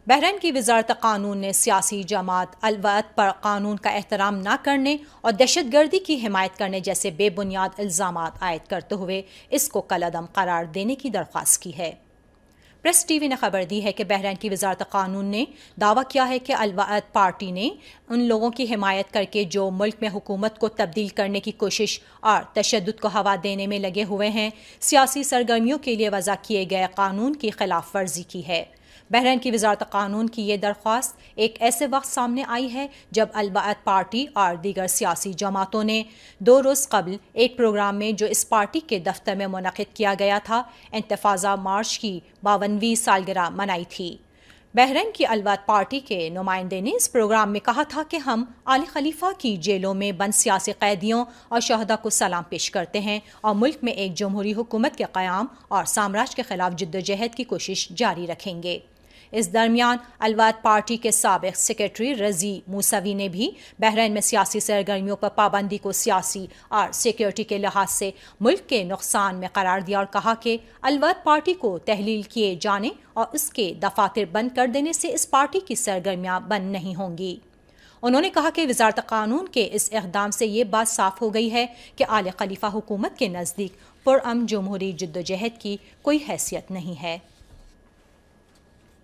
بحرین کی وزارت قانون نے سیاسی جماعت الوطد پر قانون کا احترام نہ کرنے اور دہشت گردی کی حمایت کرنے جیسے بے بنیاد الزامات عائد کرتے ہوئے اس کو کالعدم قرار دینے کی درخواست کی ہے۔ پریس ٹی وی نے خبر دی ہے کہ بحرین کی وزارت قانون نے دعویٰ کیا ہے کہ الوطد پارٹی نے ان لوگوں کی حمایت کر کے جو ملک میں حکومت کو تبدیل کرنے کی کوشش اور تشدد کو ہوا دینے میں لگے ہوئے ہیں، سیاسی سرگرمیوں کے لیے وضع کیے گئے قانون کی خلاف ورزی کی ہے۔ بحرین کی وزارت قانون کی یہ درخواست ایک ایسے وقت سامنے آئی ہے جب الوطد پارٹی اور دیگر سیاسی جماعتوں نے 2 روز قبل ایک پروگرام میں جو اس پارٹی کے دفتر میں منعقد کیا گیا تھا، انتفاضہ مارچ کی 52ویں سالگرہ منائی تھی۔ بحرین کی الوطد پارٹی کے نمائندے نے اس پروگرام میں کہا تھا کہ ہم آل خلیفہ کی جیلوں میں بند سیاسی قیدیوں اور شہداء کو سلام پیش کرتے ہیں اور ملک میں ایک جمہوری حکومت کے قیام اور سامراج کے خلاف جدوجہد کی کوشش جاری رکھیں گے۔ اس درمیان الوطد پارٹی کے سابق سیکریٹری رضی موسوی نے بھی بحرین میں سیاسی سرگرمیوں پر پابندی کو سیاسی اور سیکیورٹی کے لحاظ سے ملک کے نقصان میں قرار دیا اور کہا کہ الوطد پارٹی کو تحلیل کیے جانے اور اس کے دفاتر بند کر دینے سے اس پارٹی کی سرگرمیاں بند نہیں ہوں گی۔ انہوں نے کہا کہ وزارت قانون کے اس اقدام سے یہ بات صاف ہو گئی ہے کہ آل خلیفہ حکومت کے نزدیک پرامن جمہوری جدوجہد کی کوئی حیثیت نہیں ہے۔